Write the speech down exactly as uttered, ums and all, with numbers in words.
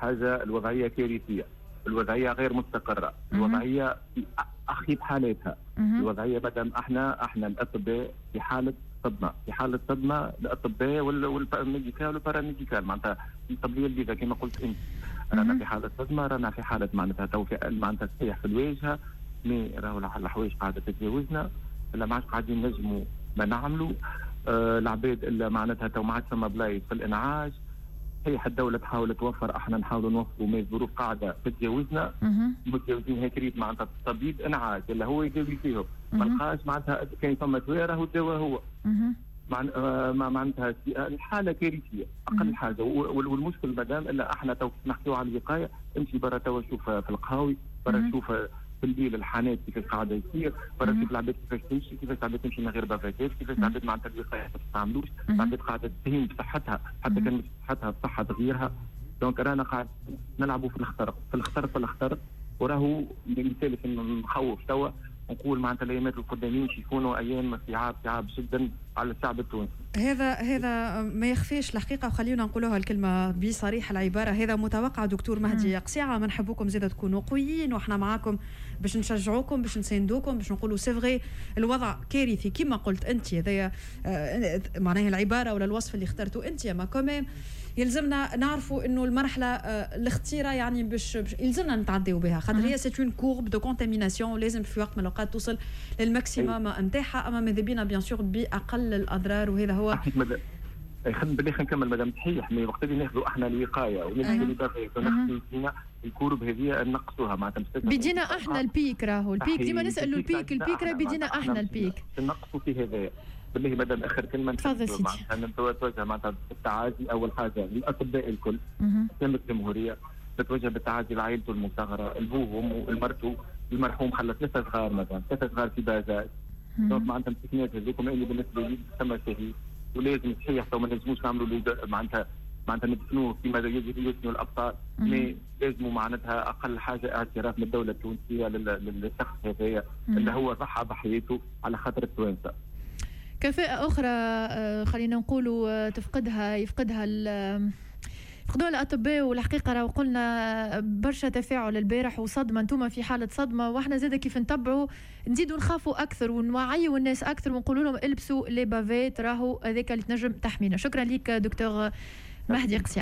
حاجه الوضعيه كارثيه، الوضعيه غير مستقره، الوضعيه في اخيب حالاتها، الوضعيه مادام احنا احنا الاطباء في حاله صدمه، في حاله صدمه الاطباء والميديكال والباراميديكال معناتها القضيه البيضاء كما قلت انت، رانا في حاله صدمه، رانا في حاله معناتها توفيق معناتها تصيح في الواجهه، مي راهو الحوايج قاعده تتجاوزنا، الا ما عادش قاعدين نجموا ما نعملوا، آه العباد الا معناتها تو ما عادش ثم بلايص في الانعاش، صحيح الدوله تحاول توفر، احنا نحاولوا نوفروا، ما الظروف قاعده تتجاوزنا، متجاوزين هيك معناتها الطبيب انعاش اللي هو يداوي فيهم، ما لقاش معناتها كاين ثم دواء راهو الدواء هو مع آه معناتها الحاله كارثيه اقل حاجه، والمشكل مادام الا احنا تو نحكيو على الوقايه، امشي برا تو شوف في القهاوي، برا شوف في الليل الحانات كيفاش قاعده يصير، برا شوف العباد كيفاش تمشي، كيفاش العباد تمشي من غير بافاتات، كيفاش العباد معناتها الوقايه ما تستعملوش، العباد قاعده تهين بصحتها حتى كان صحتها بصحه غيرها، دونك رانا قاعد نلعبوا في الاخترق في الاخترق في الاخترق، وراهو مثال نخوف توا نقول معناتها الايامات القدامين يكونوا ايام صعاب صعاب جدا على الشعب التونسي. هذا هذا ما يخفيش الحقيقه، وخلينا نقولوها الكلمه بصريح العباره، هذا متوقع دكتور مهدي قسيعه، ما نحبوكم زياده تكونوا قويين، واحنا معاكم باش نشجعوكم باش نساندوكم باش نقولوا سي فغي الوضع كارثي كما قلت انت، هذا معناها العباره ولا الوصف اللي اخترته انت، ما كمان يلزمنا نعرفوا انه المرحله الاختيره يعني باش يلزمنا نتعديوا بها، خاطر هي سي اون كورب دو كونتاميناسيون، لازم في وقت من الاوقات توصل للماكسيموم نتاعها، اما ماذا بينا بيان سور باقل الاضرار، وهذا هو خلينا بدي نكمل مدام صحيح، مي وقت اللي ناخذوا احنا الوقايه وناخذوا الوقايه وناخذوا فينا الكورب هذه نقصوها معناتها بيجينا احنا البيك، راهو البيك ديما نسالوا البيك البيك راه بيجينا احنا البيك، نقصوا في هذا. بالله مدام اخر كلمه تفضل سيدي. معناتها نتوجه معناتها بالتعازي اول حاجه للاطباء الكل قدام الجمهوريه، نتوجه بالتعازي لعائلته المصغره، البوهم والمرته المرحوم خلى ثلاثه صغار مثلا، ثلاثه صغار في بازاج، دونك معناتها المسكينات هذوكم اللي بالنسبه لي ثم شهيد، ولازم صحيح تو ما نجموش نعملوا معناتها معناتها ندفنوه كما يجب يدفنوا الابطال، مي لازموا معناتها اقل حاجه اعتراف من الدوله التونسيه للشخص هذايا اللي هو ضحى بحياته على خاطر التوانسه. كفاءة أخرى خلينا نقولوا تفقدها يفقدها يفقدوها الأطباء، والحقيقة راه قلنا برشا تفاعل البارح وصدمة، انتم في حالة صدمة، واحنا زاده كيف نتبعوا نزيدوا نخافوا أكثر ونوعيوا الناس أكثر ونقولوا لهم البسوا لي بافيت، راهو هذاك اللي تنجم تحمينا. شكرا لك دكتور مهدي قسيعة.